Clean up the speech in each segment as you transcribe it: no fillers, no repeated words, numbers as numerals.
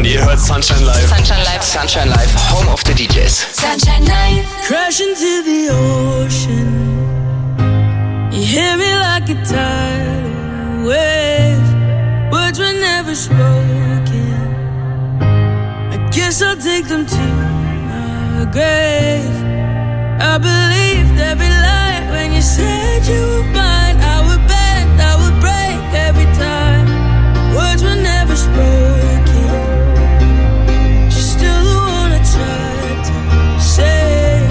ihr hört Sunshine Live. Sunshine Live. Sunshine Live, home of the DJs. Sunshine Live. Crash into the ocean. You hear me like a tidal wave. Words were never spoken. I guess I'll take them to my grave. I believed every lie when you said you were mine. I would bend, I would break every time. Words were never spoken. You're still the one I tried to save.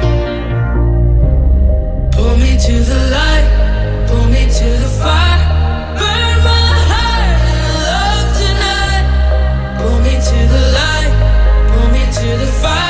Pull me to the light, pull me to the fire. Burn my heart in love tonight. Pull me to the light, pull me to the fire.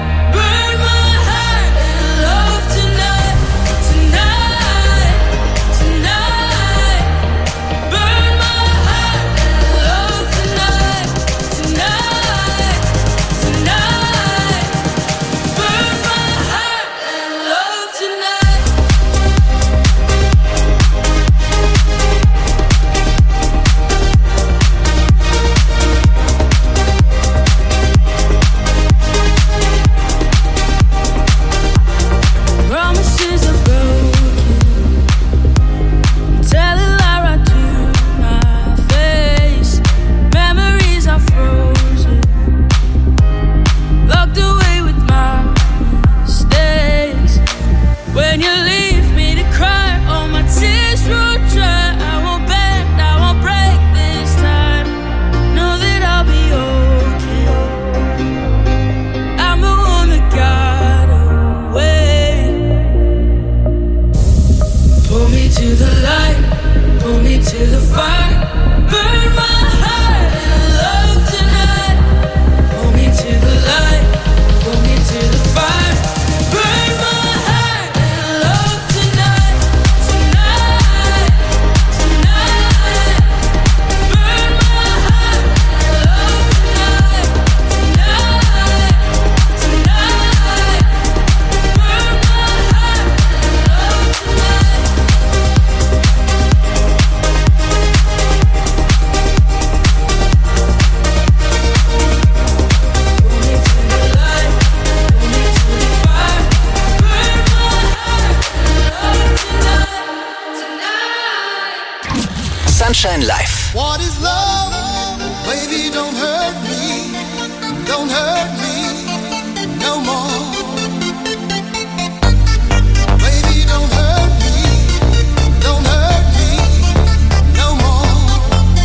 Sunshine Live. What is love? Baby, don't hurt me. Don't hurt me no more. Baby, don't hurt me. Don't hurt me no more.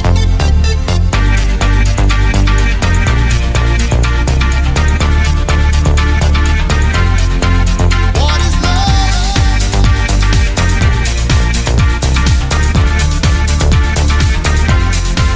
What is love?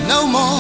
no more.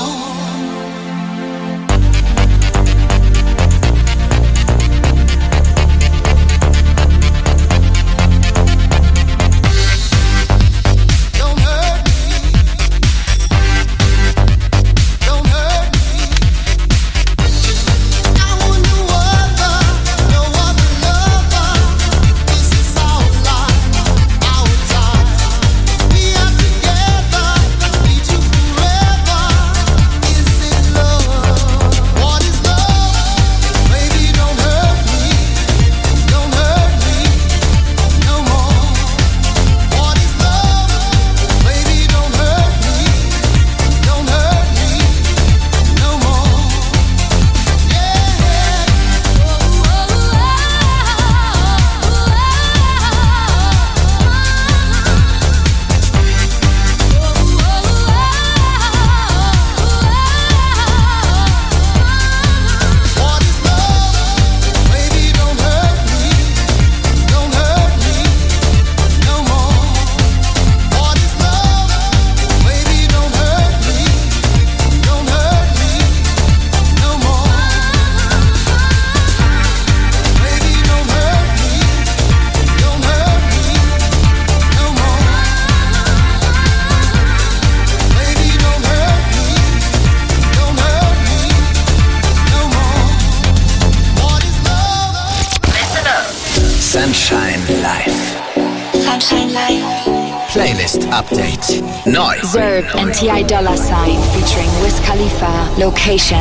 Sunshine Live. Sunshine Live. Playlist Update. Neu. Zerb and T.I. Dollar Sign featuring Wiz Khalifa. Location.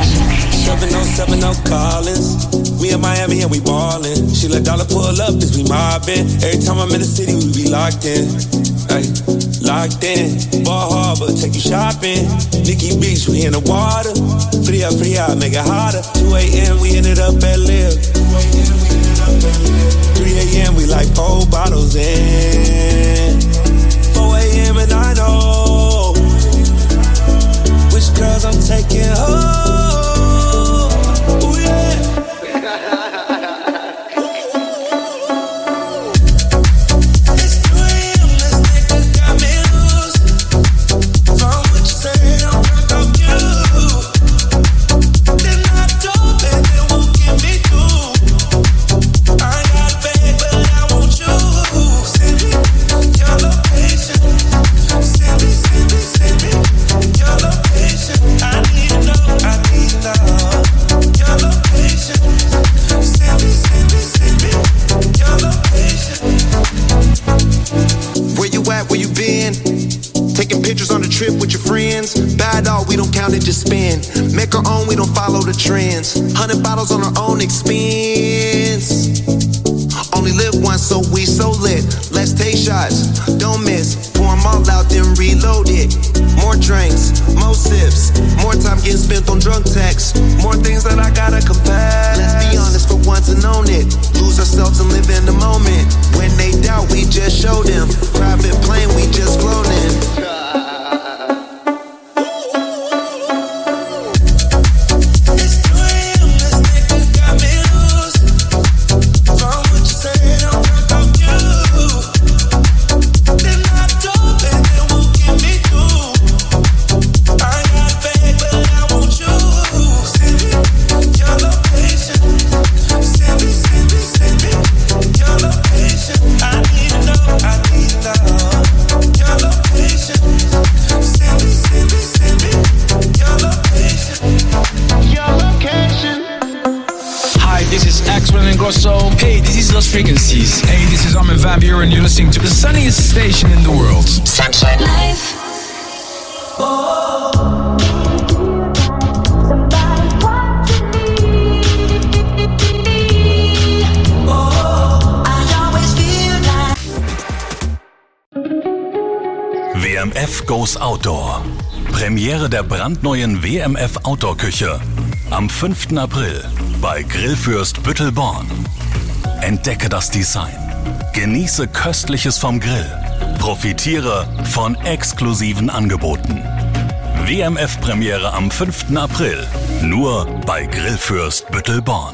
7070 Collins. We in Miami and we ballin'. She let Dollar pull up as we mobbin'. Every time I'm in the city, we be locked in. Ay, locked in. Ball Harbor, take you shopping. Nikki Beach, we in the water. Free out, make it hotter. 2 a.m. we ended up at Live. 3 a.m. we like 4 bottles in. 4 a.m. and I know which girls I'm taking home. Ooh, yeah. It's 2 a.m. this nigga got me loose. From what you said, I'm drunk off you. Then I dope and it won't get me through. I got bad, but I want you. Send me your location. Send me your location. I need to know your location. Send me your location. Where you at, where you been? Taking pictures on the trip with your friends. Bad dog, we don't count it, just spend. Make our own, we don't follow the trends. 100 bottles on our own expense. Only live once, so we so lit. Let's take shots, don't miss. Pour them all out, then reload it. More drinks, more sips. More time getting spent on drunk texts. More things that I gotta confess. Let's be honest for once and own it. Lose ourselves and live in the moment. When they doubt, we just show them. Private plane, we just flown in. Hey, this is Lost Frequencies. Hey, this is Armin van Buuren and you're listening to the sunniest station in the world. Sunshine Live. WMF Goes Outdoor. Premiere der brandneuen WMF Outdoor-Küche. Am 5. April bei Grillfürst Büttelborn. Entdecke das Design. Genieße Köstliches vom Grill. Profitiere von exklusiven Angeboten. WMF-Premiere am 5. April. Nur bei Grillfürst Büttelborn.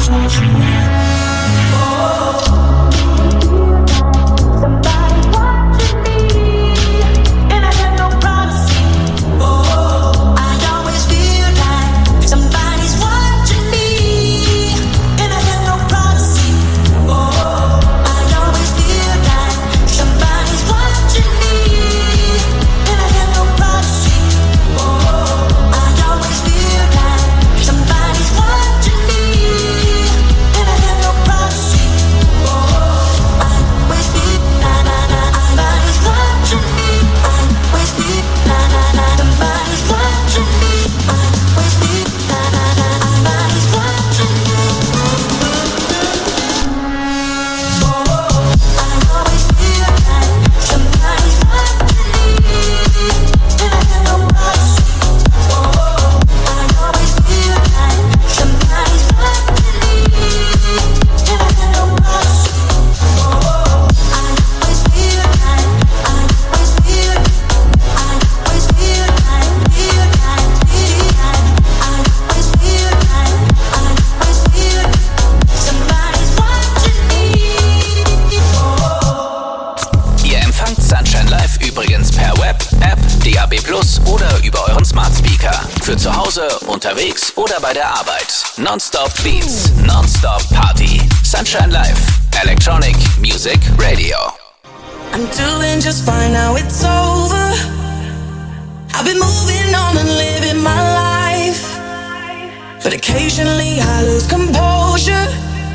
Für zu Hause, unterwegs oder bei der Arbeit. Non-stop Beats, non-stop Party. Sunshine Live, Electronic Music Radio. I'm doing just fine now, it's over. I've been moving on and living my life, but occasionally I lose composure,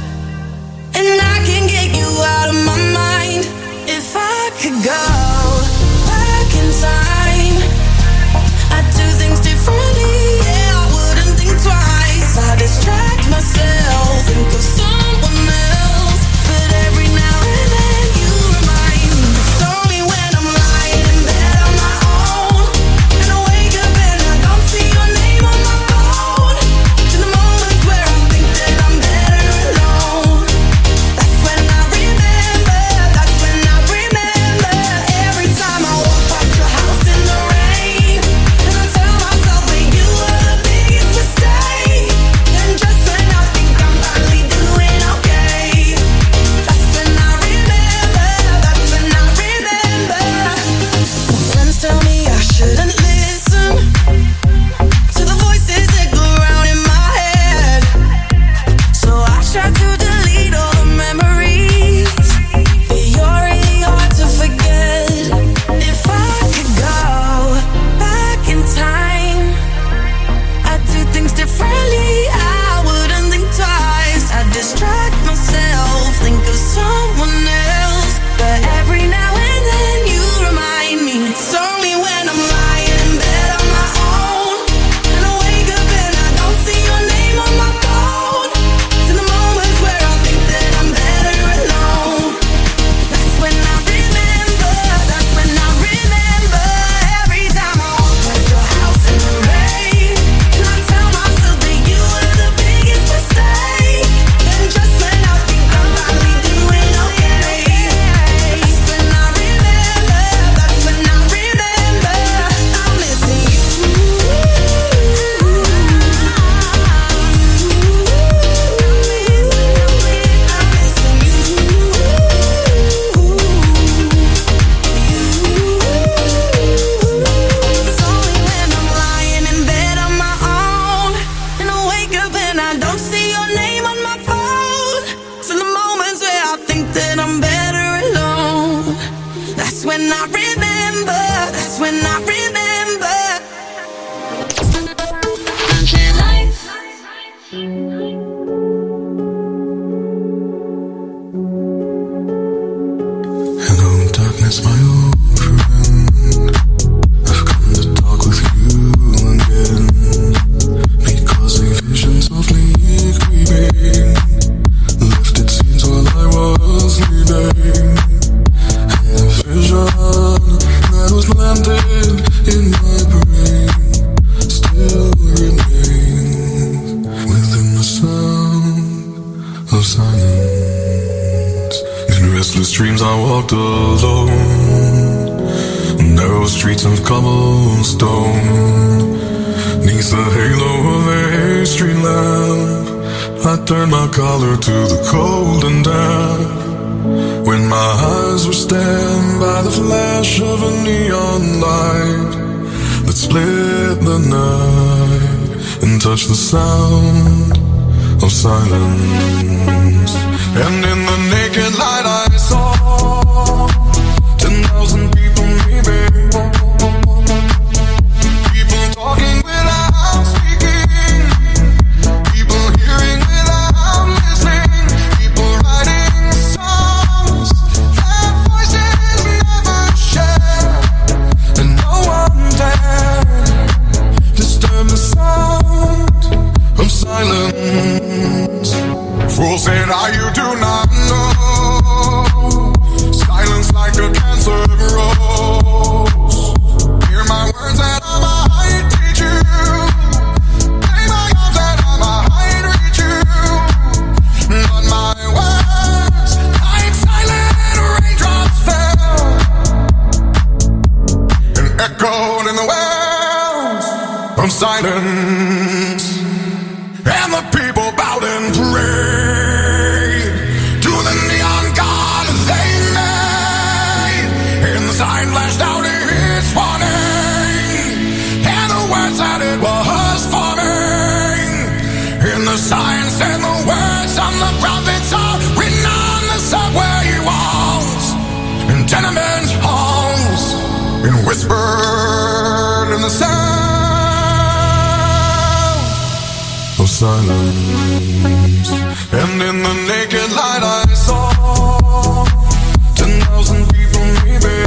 and I can't get you out of my mind. If I could go back in time, I'd do things differently, yeah, I wouldn't think twice. I distract myself, think of someone else, but every now and then you remind me. It's only when I'm lying in bed on my own, and I wake up and I don't see your name on my phone. To the moments where I think that I'm better alone. That's when I remember, that's when I remember. Every time I walk past your house in the rain, and I tell myself that you were the biggest mistake. And just when I think I'm finally doing okay, that's when I remember, that's when I remember. My friends tell me I shouldn't listen to the voices that go around in my head, so I try to delete all the memories, but you're really hard to forget. If I could go back in time, I'd do things differently, I wouldn't think twice. I'd distract myself, think of someone else, but every now and then you remind me. It's only when I'm lying in bed on my own, and I wake up and I don't see your name on my phone. To the moments where I think that I'm better alone, that's when I remember, that's when I remember. Every time I walk past your house in the rain, and I tell myself that you were the biggest mistake. And just when I think I'm finally doing okay, that's when I remember, that's when I remember. I'm missing you. It's only when I'm lying in bed on my own, and I wake up and I don't see your name on my phone. So the moments where I think that I'm better alone, that's when I remember, that's when I remember. Hello, darkness, my old friend. I've come to talk with you again, because a vision softly creeping lifted scenes while I was sleeping, and a vision that was planted in my brain still remains within the sound of silence. In restless dreams I walked alone, narrow streets of cobblestone, neath the halo of a street lamp, I turned my collar to the cold and damp when my eyes were stabbed by the flash of a neon light that split the night and touched the sound of silence. And in the naked light I saw 10,000 people maybe, people talking without speaking, people hearing without listening, people writing songs that voices never share, and no one dared disturb the sound of silence. Fool said, you do not know. Silence like a cancer grows. Hear my words that I might teach you. Play my arms that I might reach you. But my words, like silent raindrops, fell and echoed in the wells of silence. And the people bowed and prayed to the neon god they made. And the sign flashed out its warning, and the words that it was forming. And the sign said the words on the prophets are written on the subway walls and tenement halls, and whispered in the sound of silence. And in the naked light I saw 10,000 people maybe,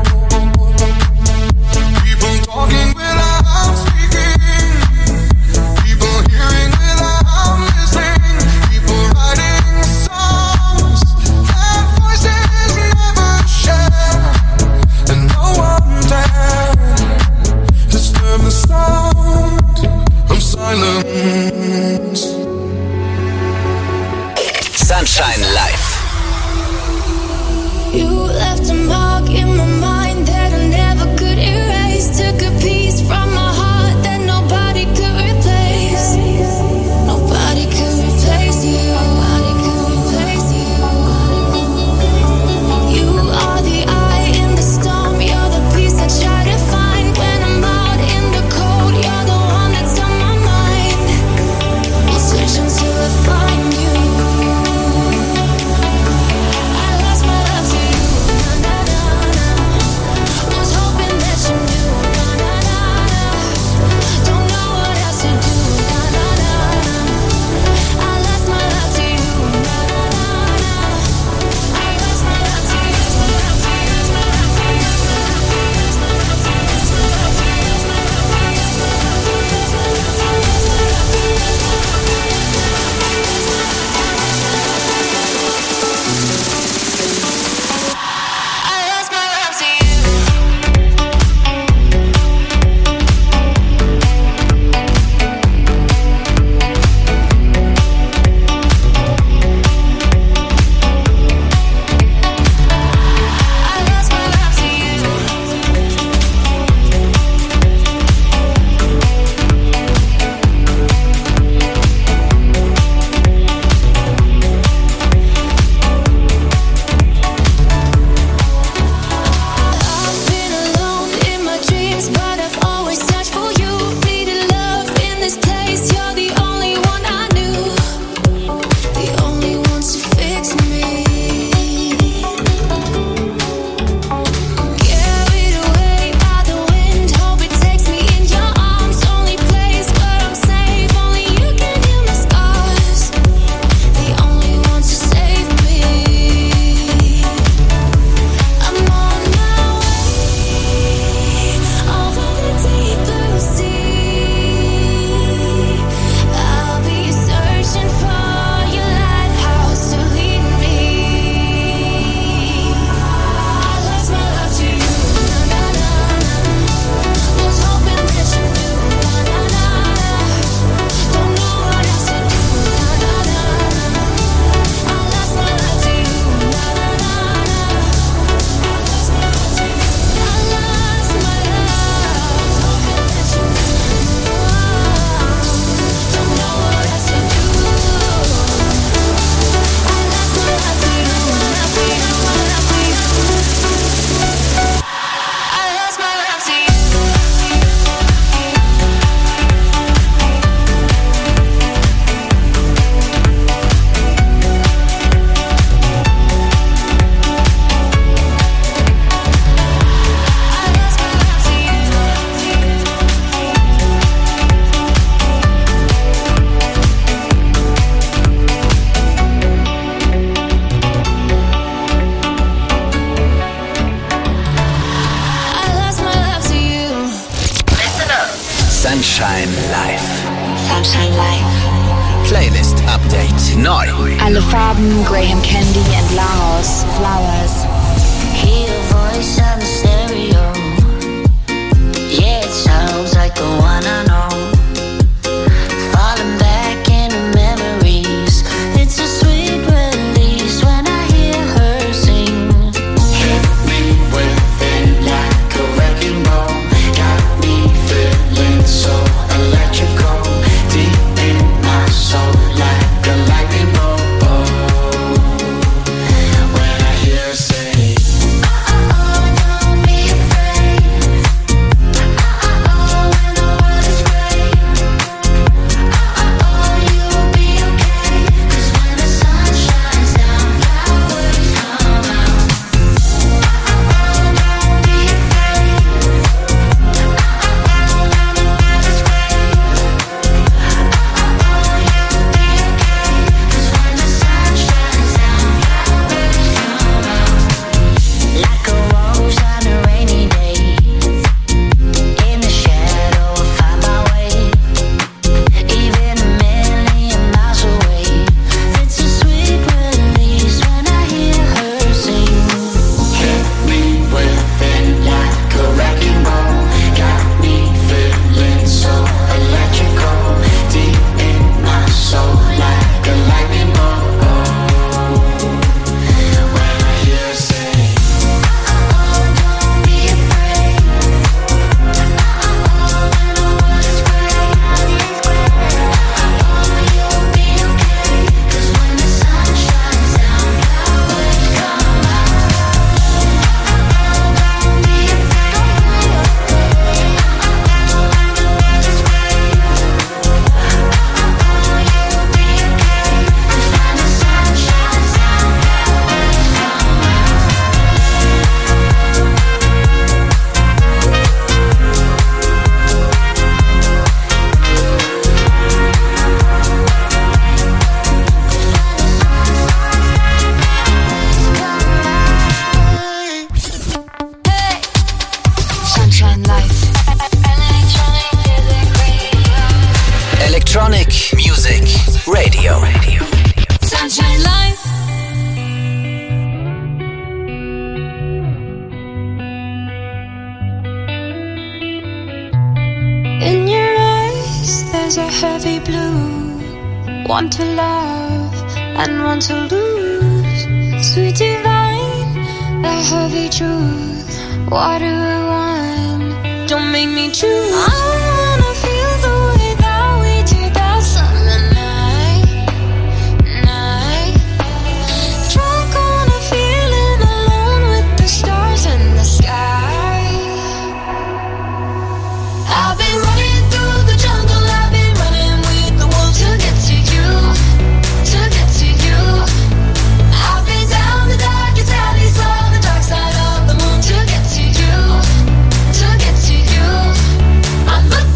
people talking without speaking, people hearing without listening, people writing songs that voices never share, and no one dared disturb the sound of silence. Sunshine Live. You left a mark in my mind that I never could erase. Took a piece from my heart that nobody could replace. Nobody could replace you. Nobody could replace you. You are the eye in the storm. You're the peace I try to find when I'm out in the cold. You're the one that's on my mind. I'll search until I find you. I lost my love to you. Gordon, Graham Candy and Laos, Flowers. Hear your voice on the stereo. Yeah, it sounds like the one I know. Falling back into memories. It's a sweet release when I hear her sing. Hit me with it like a wrecking ball. Got me feeling so electrical. Deep in my soul like a lightning bolt. When I hear her say, don't be afraid. When the world is great. You'll be okay. 'Cause when the sun shines down, flowers come out. Don't be afraid. When the world is great. You'll be okay. 'Cause when the sun shines down, flowers come out. Like a rose on a rainy day. In the shadow I find my way. Even a million miles away. It's a sweet release when I hear her sing. Hit me with it like a wrecking ball. Got me feeling so electrical. Deep in my soul like a lightning bolt. When I hear her say, don't be afraid. When the world is great. You'll be okay. 'Cause when the sun shines down, flowers come out. Don't be afraid. When the world is great. You'll be okay. 'Cause when the sun shines down, flowers come out. Sunshine Life. Electronic Music Radio. Sunshine Life. In your eyes, there's a heavy blue. One to love and one to lose. Sweet divine, the heavy truth. What do I want? Don't make me choose. I wanna feel the way that we did that summer night. Drunk on a feeling alone with the stars in the sky. I've been running through the jungle, I've been running with the wolves to get to you, to get to you. I've been down the darkest alleys, saw the dark side of the moon to get to you, to get to you. I'm looking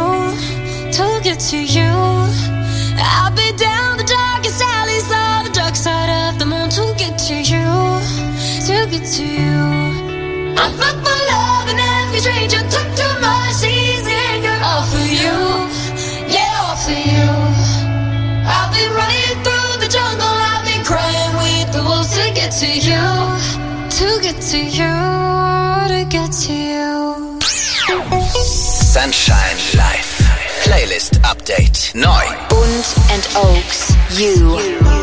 to get to you. I'll be down the darkest alleys on the dark side of the moon to get to you, to get to you. I fuck my love and every stranger took too much easy anger. All for you, yeah, all for you. I'll be running through the jungle, I'll be crying with the wolves to get to you, to get to you, to get to you. Sunshine Live. Playlist Update. Neu. Bund and Oaks. You.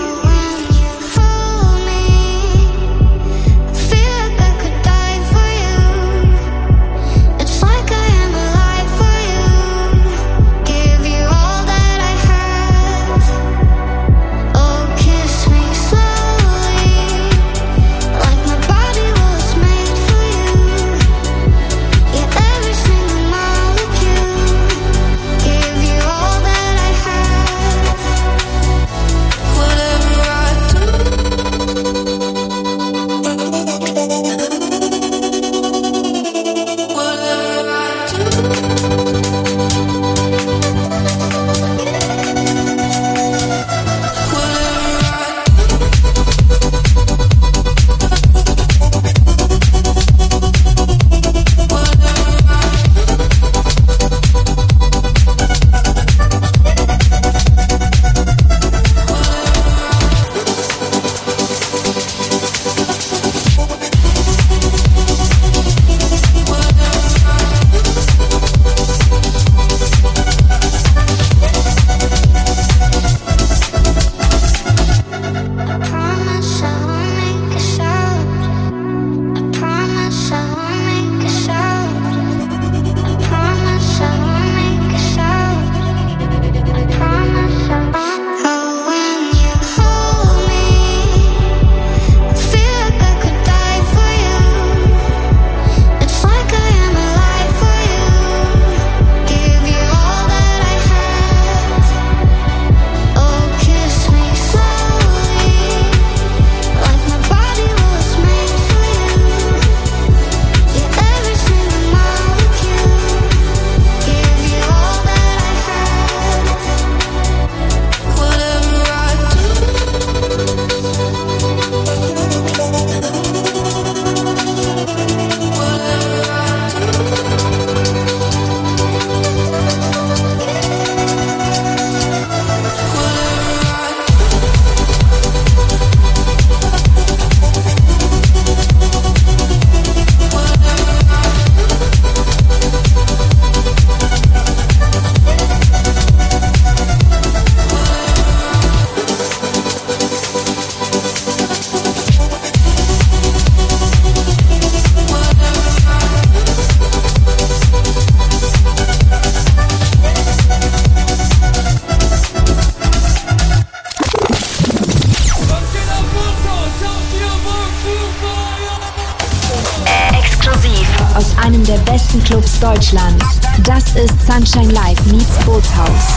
Einem der besten Clubs Deutschlands. Das ist Sunshine Live meets Bootshaus.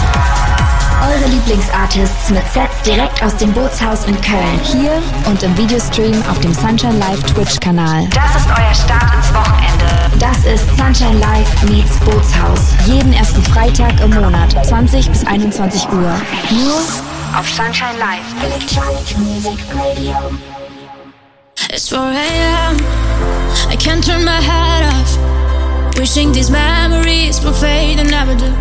Eure Lieblingsartists mit Sets direkt aus dem Bootshaus in Köln. Hier und im Videostream auf dem Sunshine Live Twitch-Kanal. Das ist euer Start ins Wochenende. Das ist Sunshine Live meets Bootshaus. Jeden ersten Freitag im Monat, 20 bis 21 Uhr. Nur auf Sunshine Live. Electronic Music Radio. It's 4 a.m. I can't turn my head off. Wishing these memories will fade and never do.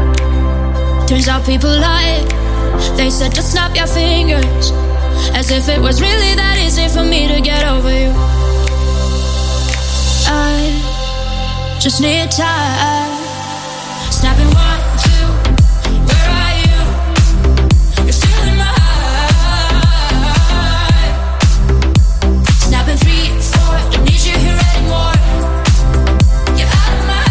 Turns out people lie. They said just snap your fingers, as if it was really that easy for me to get over you. I just need time. Snapping 1, 2, where are you? You're still in my heart. Snapping 3, 4, don't need you here anymore. You're out of my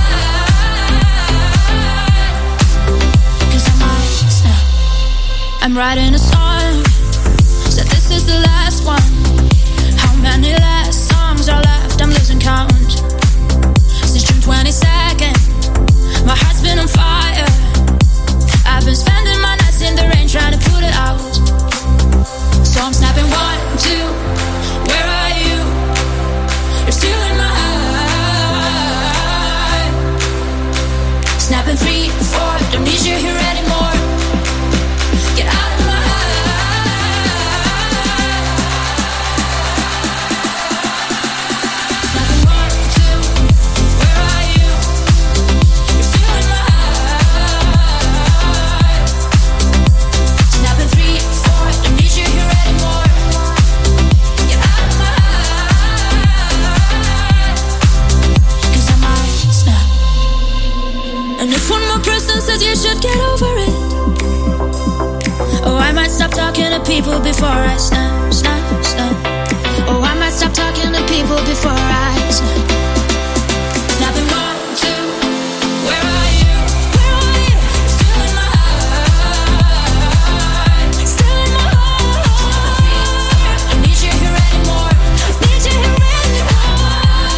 eye. 'Cause I might snap. I'm writing a song, said this is the last one. How many last songs are left? I'm losing count. Since June 22nd, my heart's been on fire. I've been spending my nights in the rain trying to put it out. So I'm snapping 1, 2, where are you? You're still in my eye. Snapping 3, 4, person says you should get over it. Oh, I might stop talking to people before I snap. Oh, I might stop talking to people before I snap. Snapping 1, 2, where are you? Where are you? Still in my heart. Still in my heart. I need you here anymore. Need you here anymore.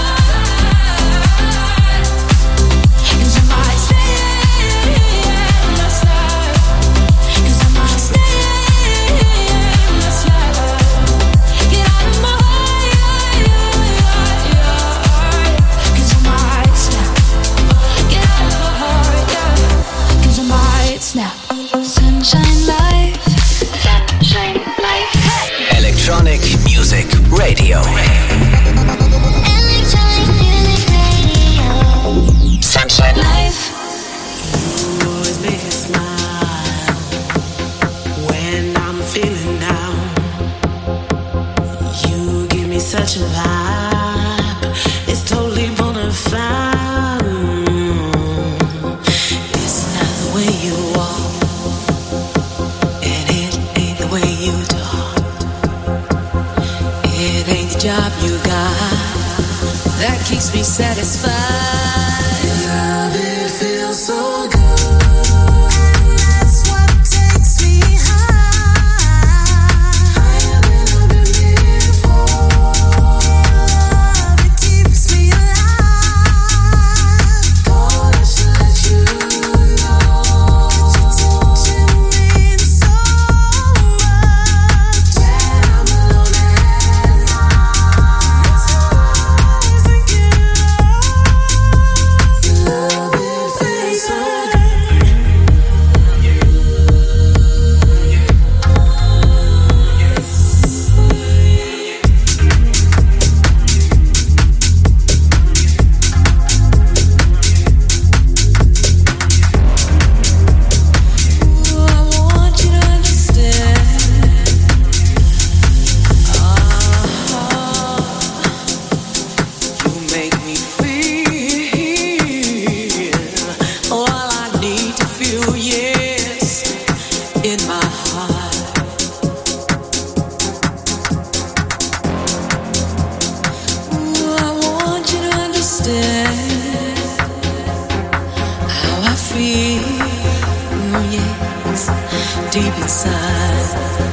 'Cause I might stay in this life. 'Cause I might stay in this life. Get out of my heart. 'Cause I might snap. Get out of my heart, yeah. 'Cause I might snap. Sunshine Life. Sunshine Life. Electronic Music Radio. Electronic music radio. Sunshine Life. You always make me smile when I'm feeling down. You give me such a vibe. It's totally bona fide. It's not the way you walk, and it ain't the way you talk. It ain't the job you got that keeps me satisfied. Love, it feels so good. That's what takes me higher than I've been before. It keeps me alive. God, I should let you know that you mean so much. When I'm alone at night, it's always thinking love, it feels so good. I want you to understand. You make me feel all I need to feel, yes, in my heart. I want you to understand how I feel, yes, deep inside.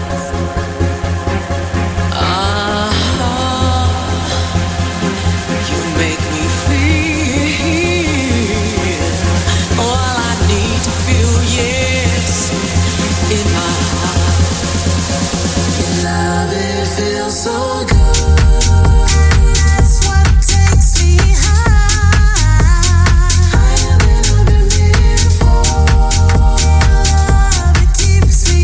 You make me feel all I need to feel, yes, in my heart. Love, it feels so good. That's what takes me higher than I've been before. It keeps me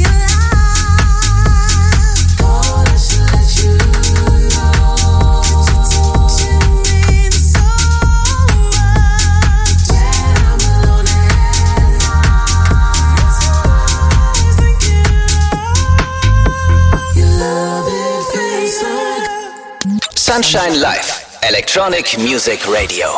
alive. God, I should let you know that you mean so much. When I'm alone at night, it's always thinking your love, it feels so good. Sunshine Live. Electronic Music Radio.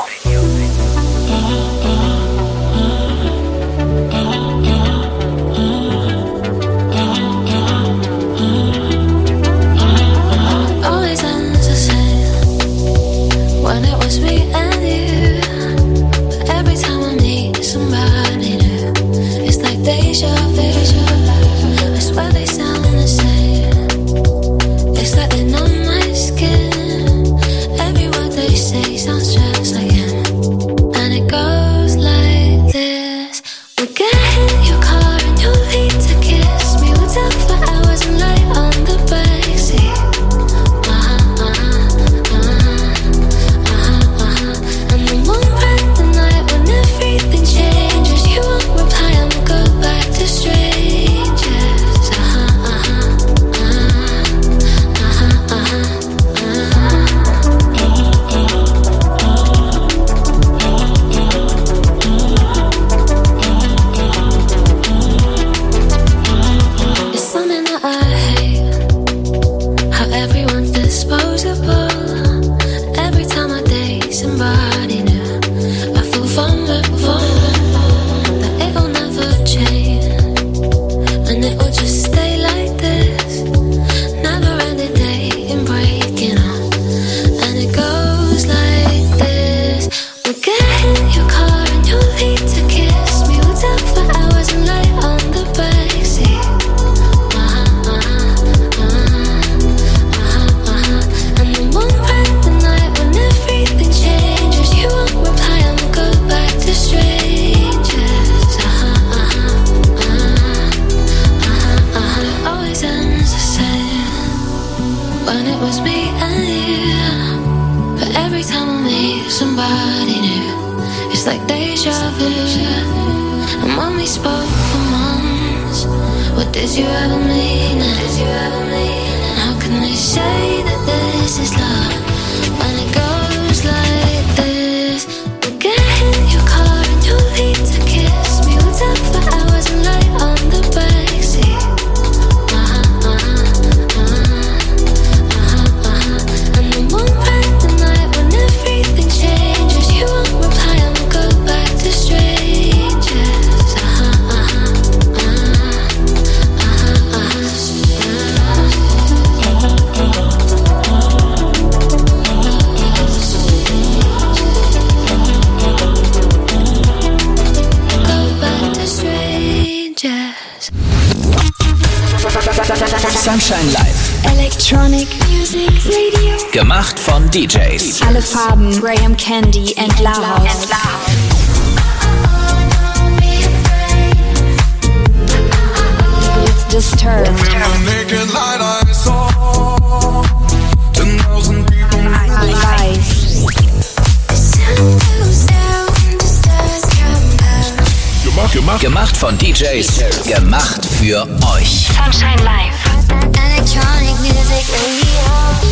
Always ends the same when it was me and you. But every time I meet somebody new, it's like deja vu. I swear they sound the same. It's like they know my skin. Every word they say sounds just like him. somebody new. It's like deja vu. And when we spoke for months, what did you ever mean? And how can they say that this is love when it goes like this? Get in your car and you'll need to kiss me. We'll talk for hours and lie on the backseat. And then one random night when everything changes, you won't reply and we'll go back to strangers. Sunshine Live. Electronic Music Radio. Gemacht von DJs. Alle Farben, Graham Candy and Lahouse. Disturbed. In the naked light I saw 10,000 people. Ice. Gemacht von DJs. Gemacht für euch. Sunshine Live. Electronic Music Radio.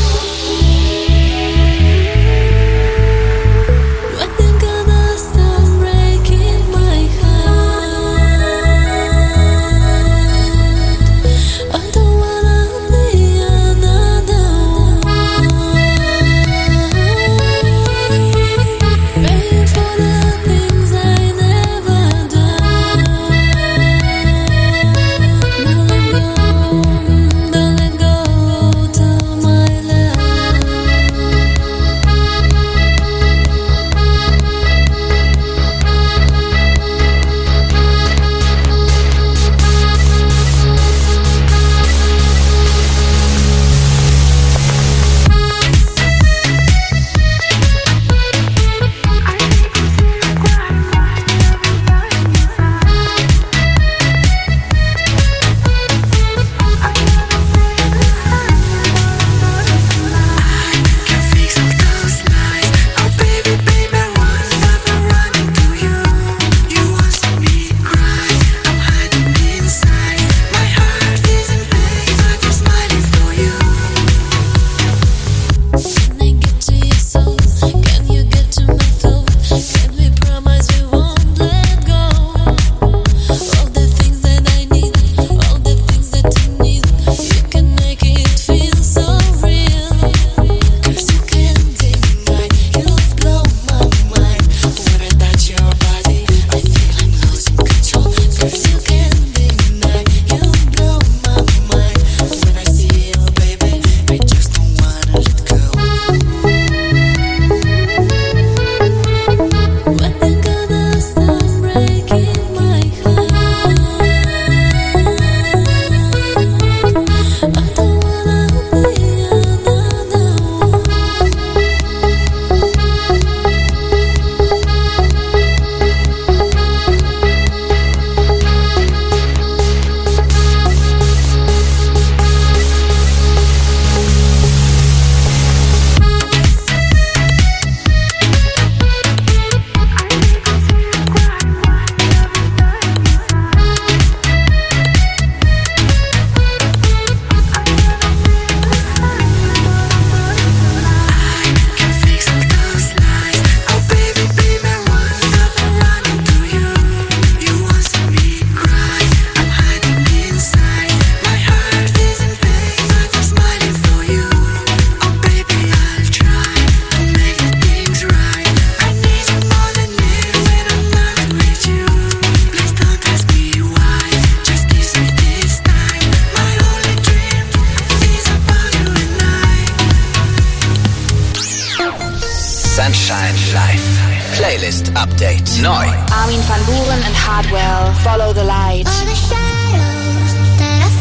Sunshine Live. Playlist Update. Neu. Armin van Buuren and Hardwell. Follow the light. All the shadows that I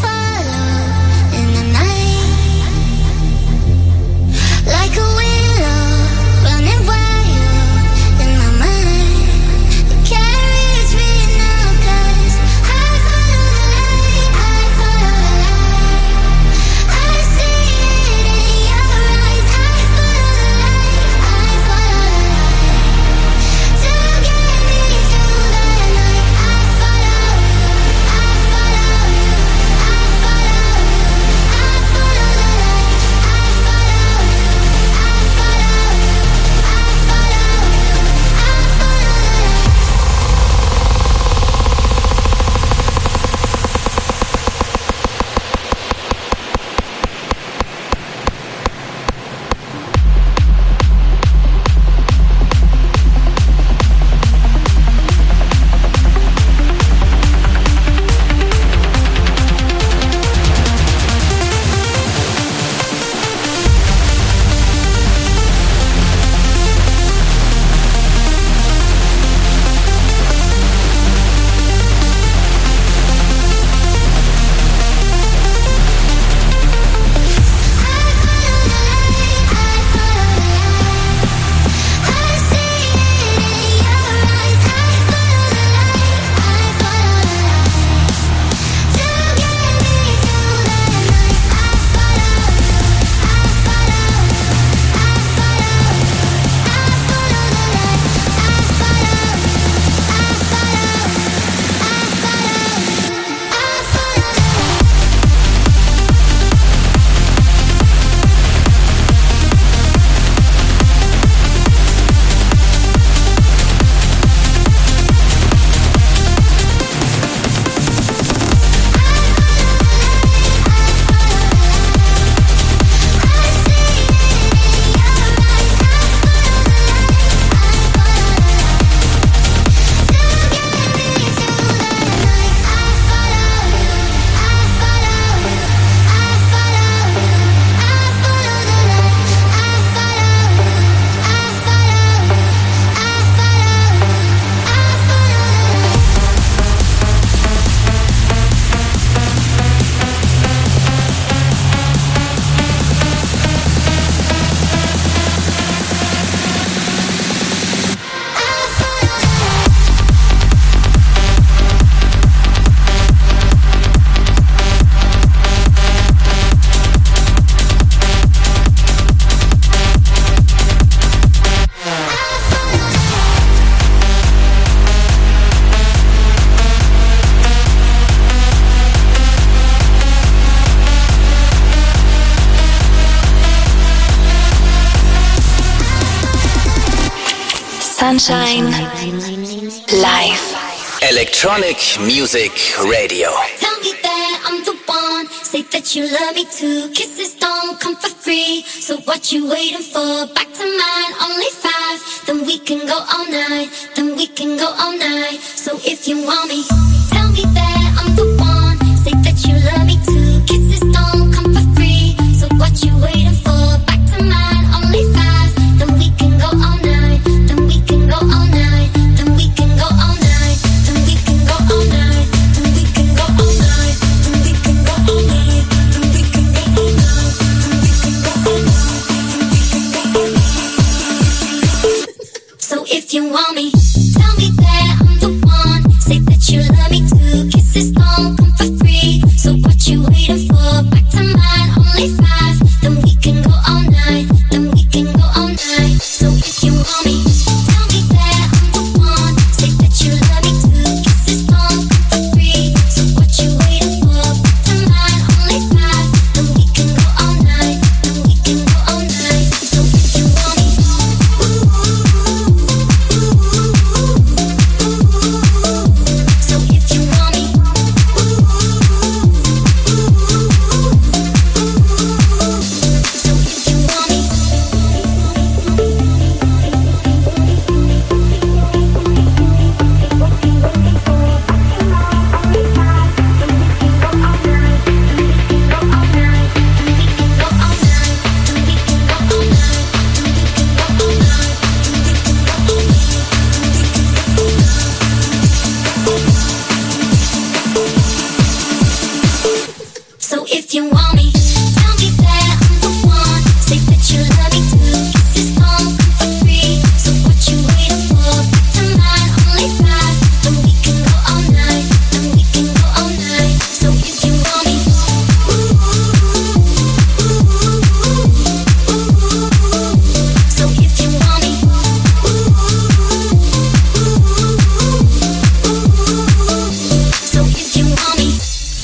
follow in the night, like a willow running wild in my mind. You can't reach me now 'cause I follow the light. I follow the light. I see it in your eyes. I follow the light. I follow the light. Sunshine Live. Electronic Music Radio. Tell me that I'm the one. Say that you love me too. Kisses don't come for free. So what you waiting for? Back to mine, only 5. Then we can go all night. Then we can go all night. So if you want me, tell me that I'm the one. Say that you love me too. Kisses don't come for free. So what you waiting for? Back to mine, only 5. Then we can go all night. Then we can go all night. Then we can go all night. Then we can go all night. Then we can go all night. Then we can go all night. Then we can go all night. Then we can go all night. Then we can go all night. So if you want me, tell me that I'm the one. Say that you love me too. Kisses don't come for free. So what you waiting for? Back to mine, only 5. Then we can go all night. Then we can go all night. So if you want me, tell me that I'm the one. Say that you love me too. Kisses don't come for free. So what you waiting for? Back to mine, only 5. Then we can go all night. Then we can go all night. So if you want me, so if you want me, so if you want me. So if you want me, tell me that I'm the one. Say that you love me too. Kisses don't come for free. So what you waiting for? Back to mine, only 5. Then we can go all night. Then we can go all night. So if you want me, so if you want me, so if you want me.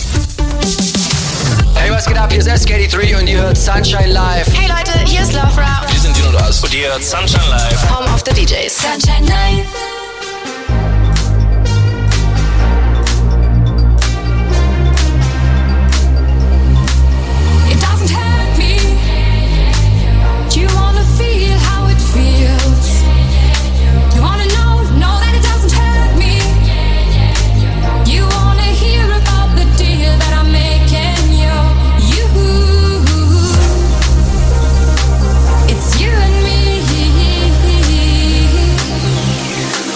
Hey, was geht ab? Hier ist SK3 und ihr hört Sunshine Live. Hey Leute, hier ist Love Rap. Wir sind Dino Das und ihr hört Sunshine Live. Home of the DJs. Sunshine Live. It doesn't hurt me. Do you wanna feel how it feels? You wanna know that it doesn't hurt me. You wanna hear about the deal that I'm making you. It's you and me.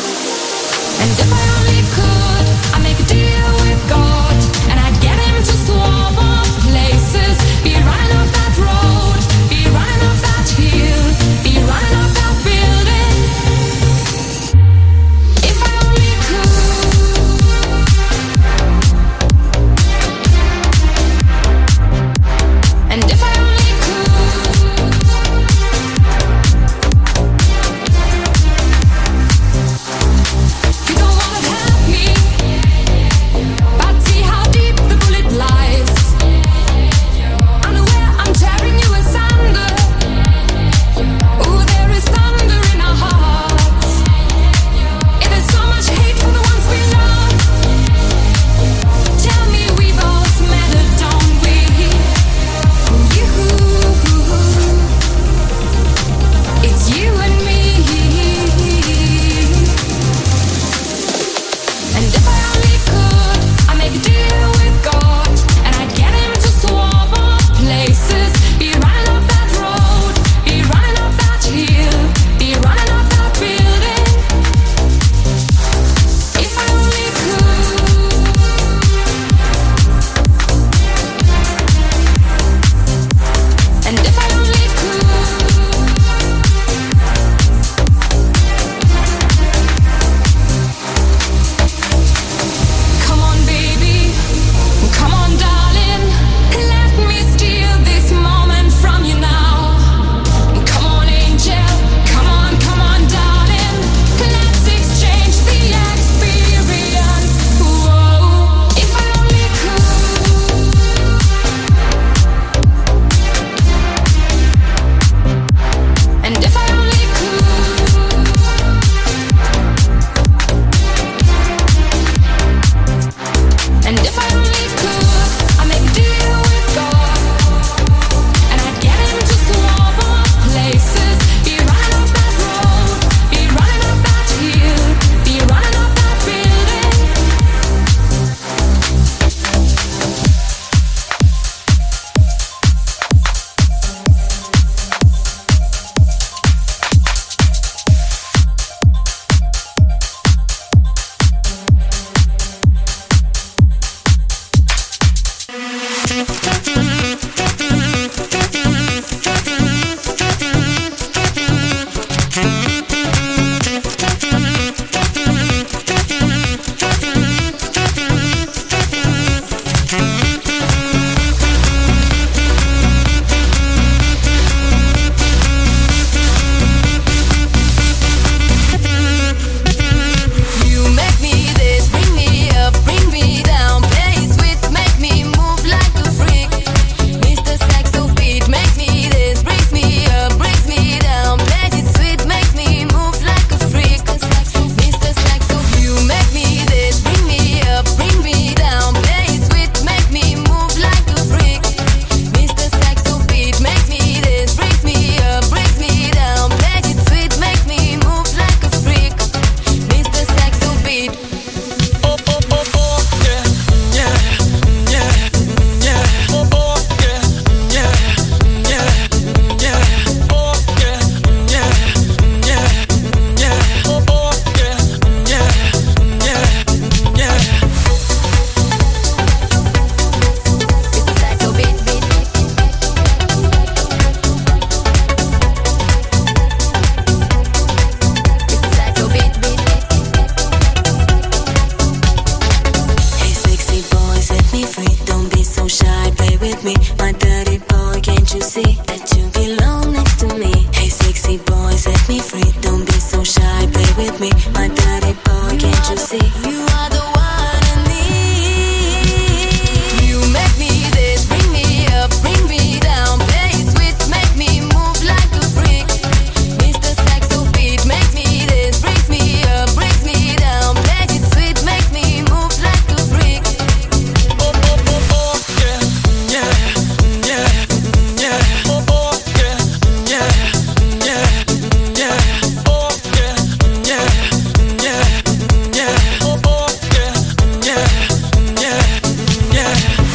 with me, my dirty boy. Can't you see that you belong next to me? Hey, sexy boy, set me free. Don't be so shy, play with me, my dirty boy. Can't you see you are the one I need? You make me this, bring me up, bring me down. Play it sweet, make me move like a freak. Mr. Saxo beat makes me this, brings me up, brings me down. Play it sweet, makes me move like a freak. Oh, oh, oh, oh, yeah, yeah, yeah, yeah. Oh, oh, yeah, yeah, yeah, yeah. Oh, yeah, yeah, yeah, yeah. Oh, oh, yeah, yeah, yeah, yeah,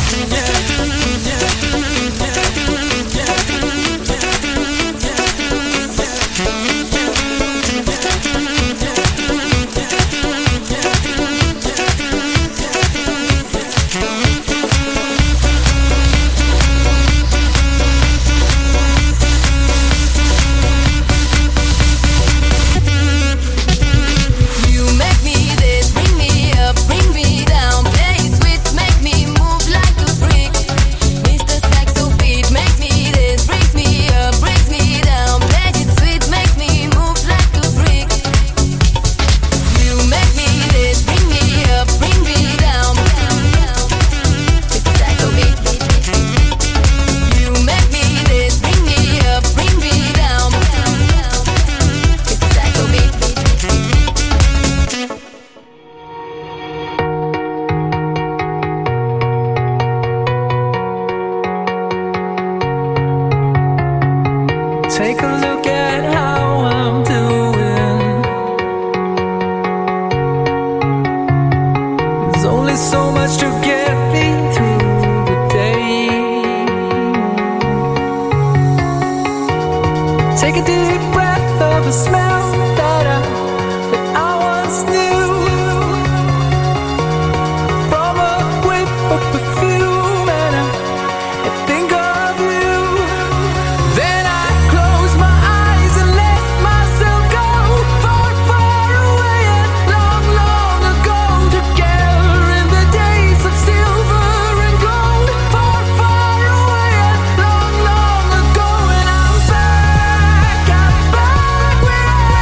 You make me this, bring me up, bring me down. Play it sweet, make me move like a freak. Mr. Saxo beat makes me this, brings me up, brings me down. Play it sweet, makes me move like a freak. You make me this, bring me up, bring me down. Mr. Saxo beat. You make me this, bring me up, bring me down. Mr. Saxo beat. Take a look at how I'm doing. There's only so much to get me through the day. Take a deep breath of a smell that I once knew. From a whiff of perfume, and I think of you. Then I close my eyes and let myself go far, far away and long, long ago. Together in the days of silver and gold. Far, far away and long, long ago. And I'm back where I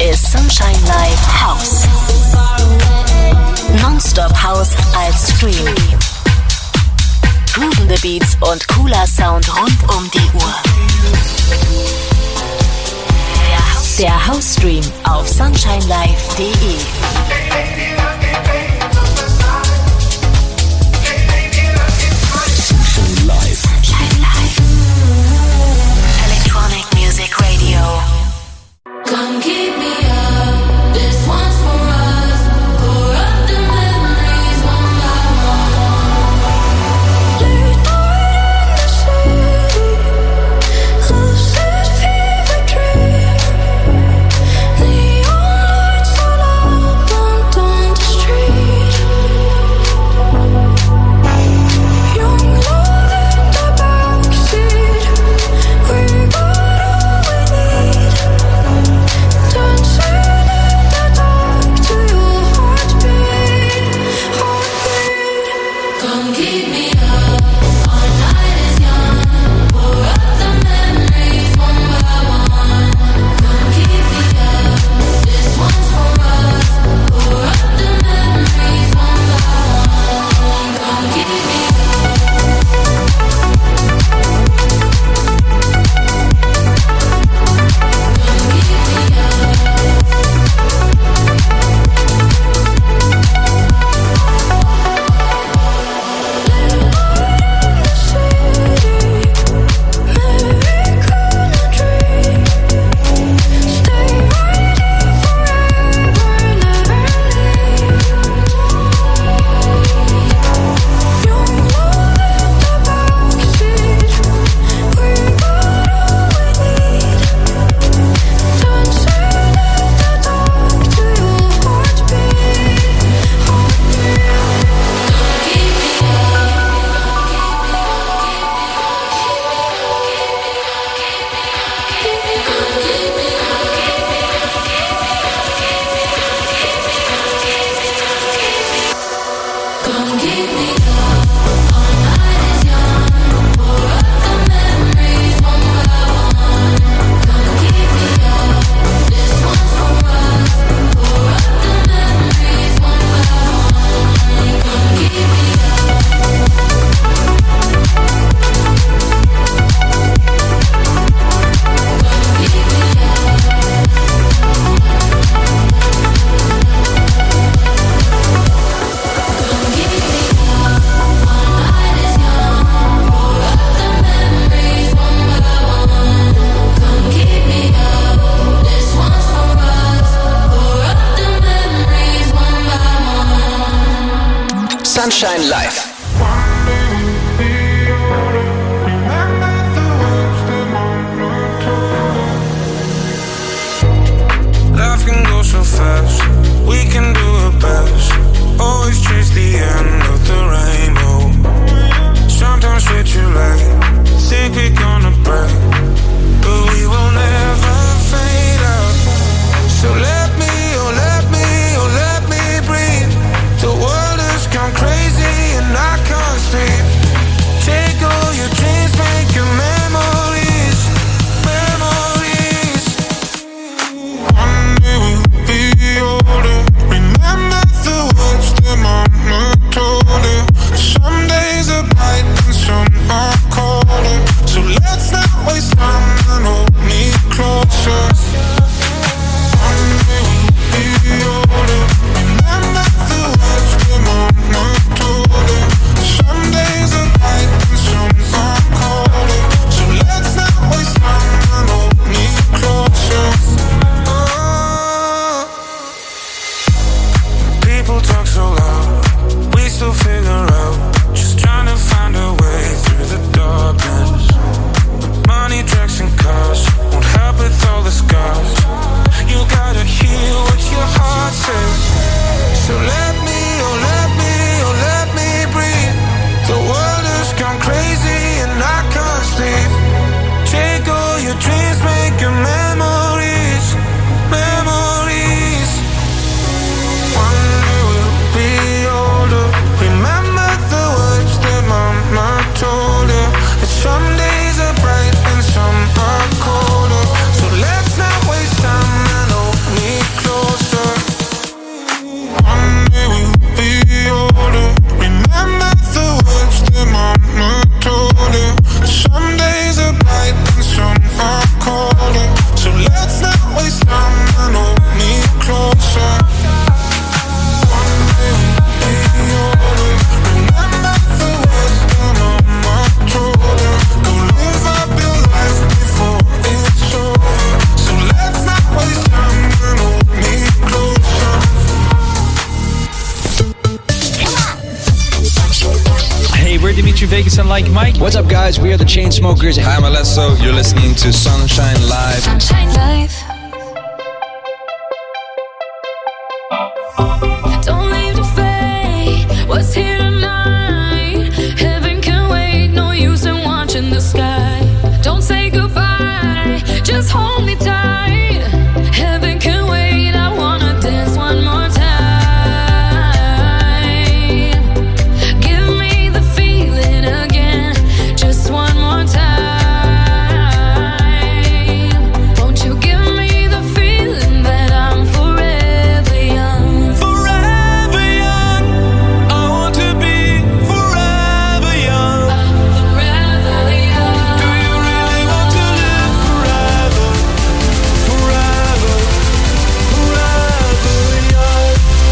ist Sunshine Live House. Nonstop House als Stream. Groovende Beats und cooler Sound rund um die Uhr. Der House Stream auf sunshinelive.de. Sunshine Live. Electronic Music Radio. Come keep me up, this one's for us. Corrupt the memories one by one. Late night in the city, lucid fever dream. Neon lights all up and down the street. Young love in the backseat. We got all we need. Dancing in the dark to your heartbeat, heartbeat. Come keep me up, our night is young. Pour up the memories one by one. Come keep me up, this one's for us. Pour up the memories one by one. Come keep me up. Sunshine Live. Life can go so fast, we can do it best. Always chase the end of the rainbow. Sometimes we're too late, think we're gonna break, but we will never fade out. So let me, oh let me, oh let me breathe. The world has gone crazy and Like Mike. What's up, guys? We are the Chainsmokers. Hi, I'm Alesso. You're listening to Sunshine Live. Sunshine Live. Don't leave the fate. What's here tonight? Heaven can wait. No use in watching the sky. Don't say goodbye. Just hold me tight. Heaven can wait. I wanna dance one more time. Give me the feeling again. Just one more time. Won't you give me the feeling that I'm forever young? Forever young. I want to be forever young. Forever young. Do you really want to live forever? Forever, forever young.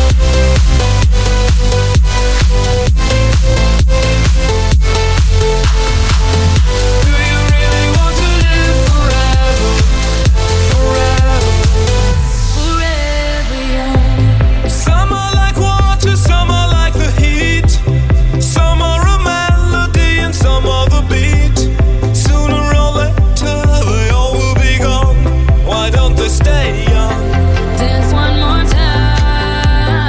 Do you really want to live forever? Forever, Forever young. some are like water, some are like the heat. Some are a melody and some are the beat. Sooner or later they all will be gone. Why don't they stay young? Dance one more time.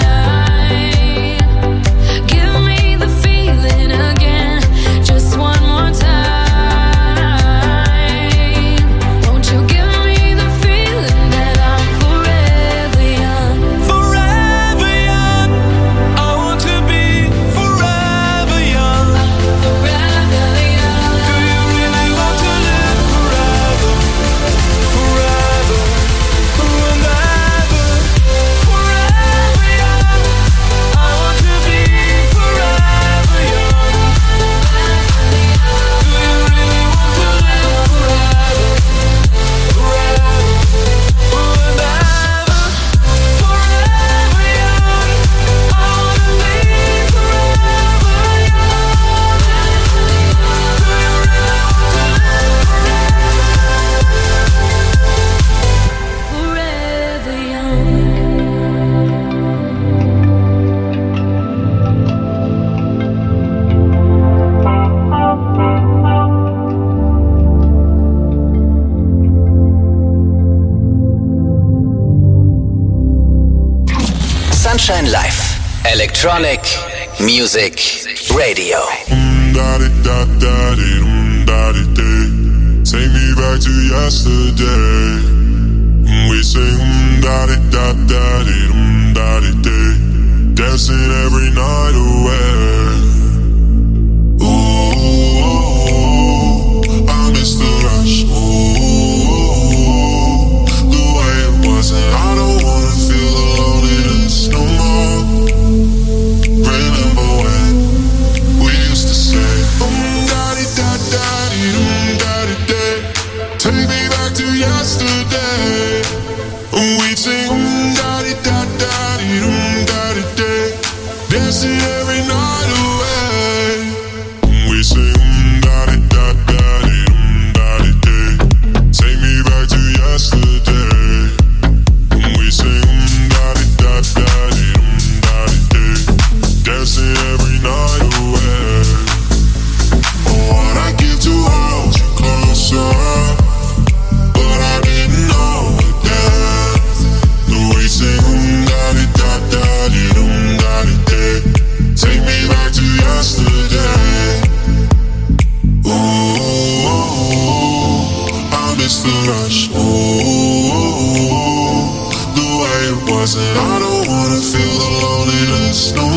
Give me the feeling again. Just one more time. Won't you give me the feeling that I'm forever young? Forever young. I want to be forever young. Forever young. Do you really want to live forever? Forever, and ever. Forever young. I want to be forever young. Do you really want to live forever? Forever, and ever. Forever young. I want to be forever young. Do you really want to live Forever young. Sunshine Live. Electronic Music Radio. Take me back to yesterday. We sing dancing every night away. Ooh, I miss the rush. Ooh, the way it was, and I don't wanna feel the loneliness no more. Remember when we used to say, da-di-da-da-di-dum-da-di-day. Take me back to yesterday. We'd sing da-di-da-da-di-dum-da-di-day. Dancing every night away. We sing da-di-da-da-di-dum-da-di-day. Take me back to yesterday. We sing da-di-da-da-di-dum-da-di-day. Dancing every night away. What I give to hold you closer, but I didn't know it then. The way you sing da-di-da-da-di-dum-da-di-day. Take me back to yesterday. Ooh, I miss the rush. Ooh, the way it was, and I don't wanna feel the loneliness no